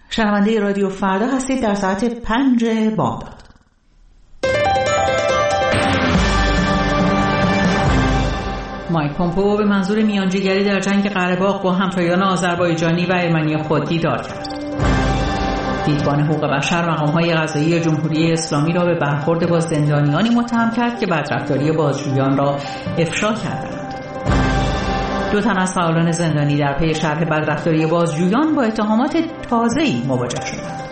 شنونده رادیو فردا هستید در ساعت 5 بامداد. مایک پومپئو به منظور میانجیگری در جنگ قره باغ با همتایان آذربایجانی و ارمنی خود دیدار کرد. دیدبان حقوق بشر مقام‌های قضایی جمهوری اسلامی را به برخورد با زندانیانی متهم کرد که بدرفتاری بازجویان را افشا کردند. 2 تن از فعالان زندانی در پی شرح بدرفتاری بازجویان با اتهامات تازه‌ای مواجه شدند.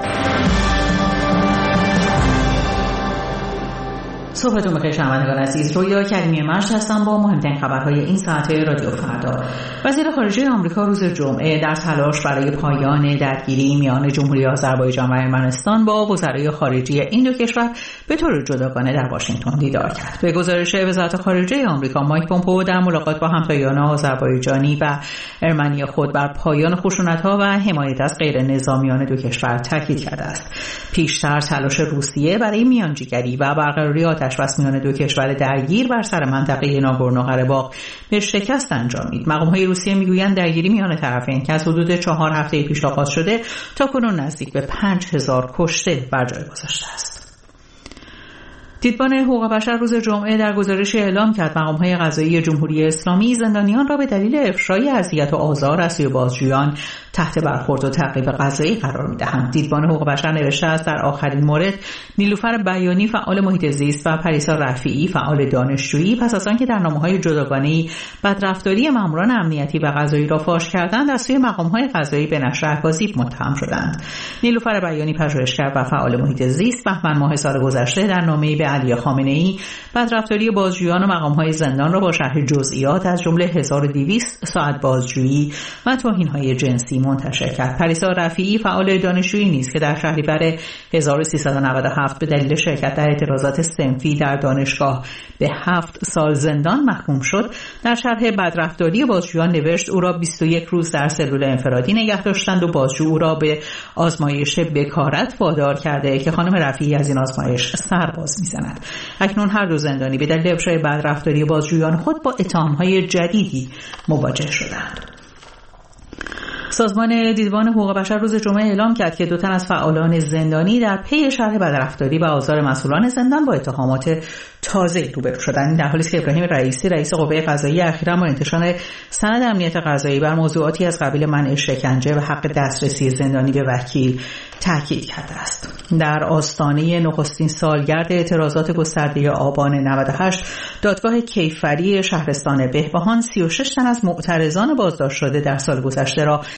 صحبتون بخیر شنوندگان عزیز، رویا کریمی مشت هستم با مهمترین خبرهای این ساعت رادیو فردا. وزیر خارجه آمریکا روز جمعه در تلاش برای پایان درگیری میان جمهوری آذربایجان و ارمنستان با وزرای خارجه این دو کشور به طور جداگانه در واشنگتن دیدار کرد. به گزارش وزارت خارجه آمریکا، مایک پومپئو در ملاقات با همتایان آذربایجانی و ارمنی خود بر پایان خشونت‌ها و حمایت از غیر نظامیان دو کشور تاکید کرده است. پیشتر تلاش روسیه برای میانجیگری و برقراری آتش‌بس میان دو کشور درگیر بر سر منطقه ناگورنو قره‌باغ به شکست انجامید. مقام‌های روسیه میگویند درگیری میان طرفین که از حدود 4 هفته پیش آغاز شده تاکنون نزدیک به 5000 کشته بر جای گذاشته است. دیدبان حقوق بشر روز جمعه در گزارش اعلام کرد مقام‌های قضایی جمهوری اسلامی زندانیان را به دلیل افشای اذیت و آزار از سوی بازجویان تحت برخورد و تعقیب قضایی قرار می‌دهند. دیدبان حقوق بشر نوشته است در آخرین مورد نیلوفر بیانی فعال محیط زیست و پریسا رفیعی فعال دانشجویی پس از آنکه در نامه‌های جداگانه‌ای بدرفتاری ماموران امنیتی و قضایی را فاش کردند از سوی مقام‌های قضایی به نشر اکاذیب متهم شدند. نیلوفر بیانی پژوهشگر و فعال محیط زیست بهمن ماه سال گذشته در نامه‌ای به علی خامنه‌ای بدرفتاری بازجویان و مقام‌های زندان را با شرح جزئیات از جمله 1200 ساعت بازجویی و توهین‌های جنسی منتشر کرد. پریسا رفیعی فعال دانشجویی نیست که در شهریور 1397 به دلیل شرکت در اعتراضات صنفی در دانشگاه به 7 سال زندان محکوم شد. در شرح بدرفتاری بازجویان نوشت او را 21 روز در سلول انفرادی نگه داشتند و بازجو او را به آزمایش بکارت وادار کرده که خانم رفیعی از این آزمایش سرباز می‌زند. اکنون هر دو زندانی به دلیل افشای بدرفتاری بازجویان خود با اتهام‌های جدیدی مواجه شدند. سازمان دیدبان حقوق بشر روز جمعه اعلام کرد که 2 تن از فعالان زندانی در پی شرح بدرفتاری و آزار مسئولان زندان با اتهامات تازه روبرو شدند. در حالی است که ابراهیم رئیسی رئیس قوه قضاییه اخیراً با انتشار سند امنیت قضایی بر موضوعاتی از قبیل منع شکنجه و حق دسترسی زندانی به وکیل تاکید کرده است. در آستانه نخستین سالگرد اعتراضات گسترده آبان 98 دادگاه کیفری شهرستان بهبهان 36 تن از معترضان بازداشت شده در سال گذشته را